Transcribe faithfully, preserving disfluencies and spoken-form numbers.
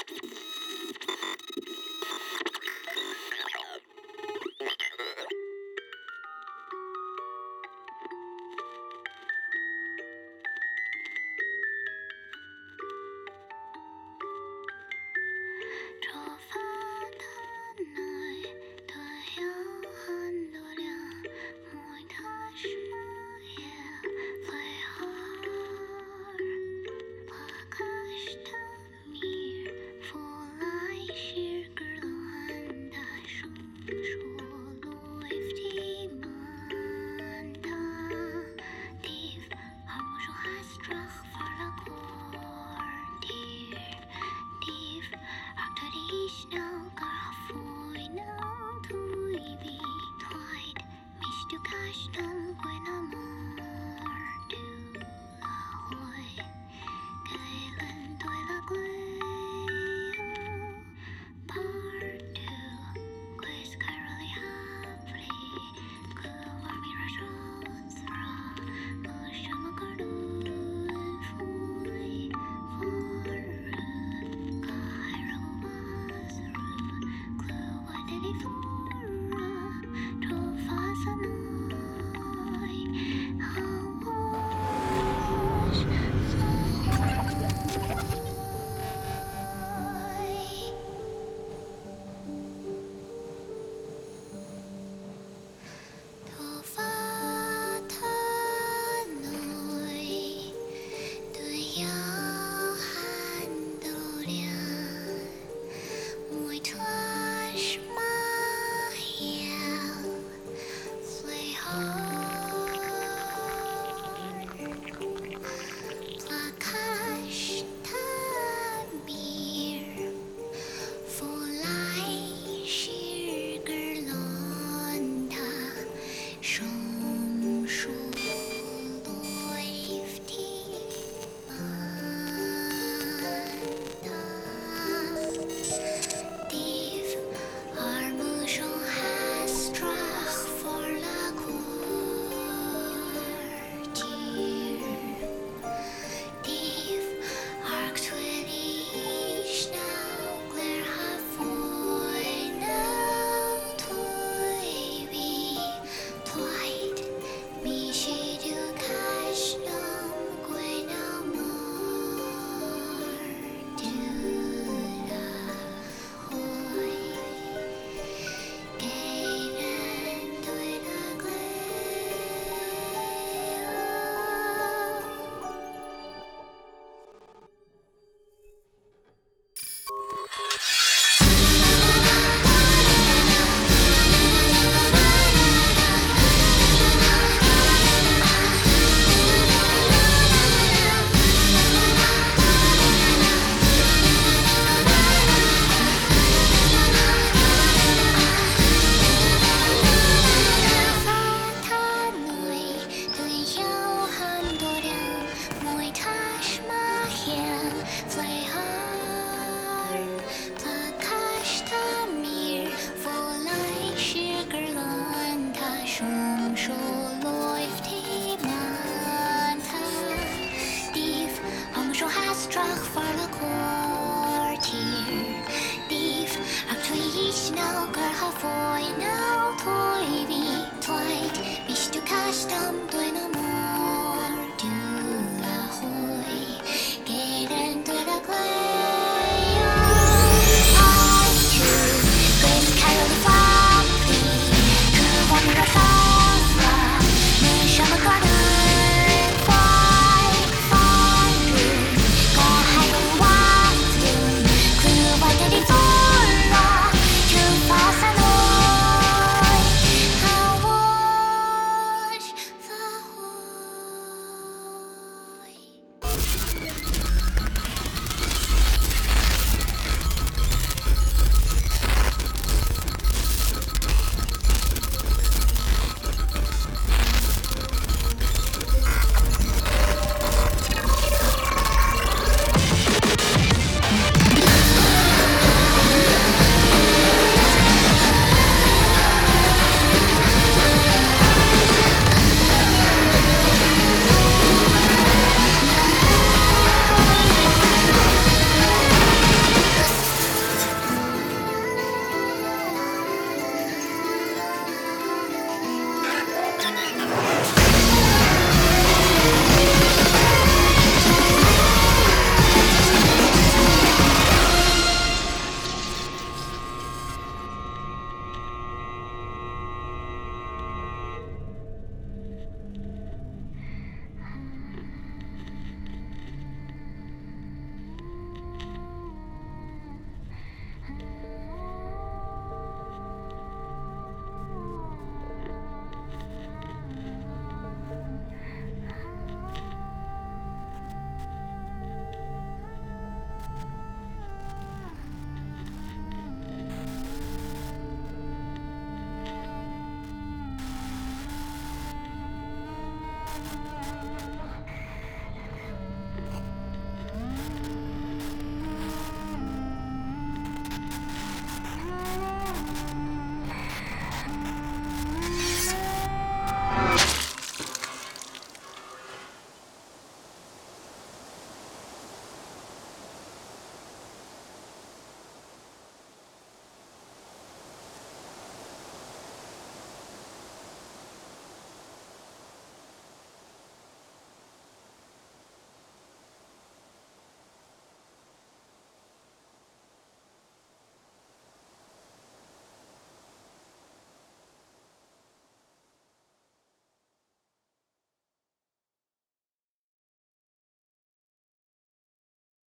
出发的爱的要很多量，每他什么也最好。Bakışta mir vielleicht girlan da schon schon läuft die Mann da tief haben wir schon Hastrach verlakortier tief akta die snel garfoina tuivi twide mich du kastan when I'm du ahoy Kailan tôi lạc leo Part two Quiz Caroly Havli Cứ war mi ra trốn ra Mơ cho mà có đuôi vui Våru Cả hai ra ngô mas ru Cứ var det i flora Trå fasa noj Han vars Då fattar noi Du jag handlar Moj tvärs mahel Flöj har Plakashta bir Vielleicht girlanda Som så läuft die Manta Div har mus och hastrach förlakortier Div ark twillish nagler hafoina toivi Twide mishi du kashnam gwenamar Dura hoy Gainan duina gleo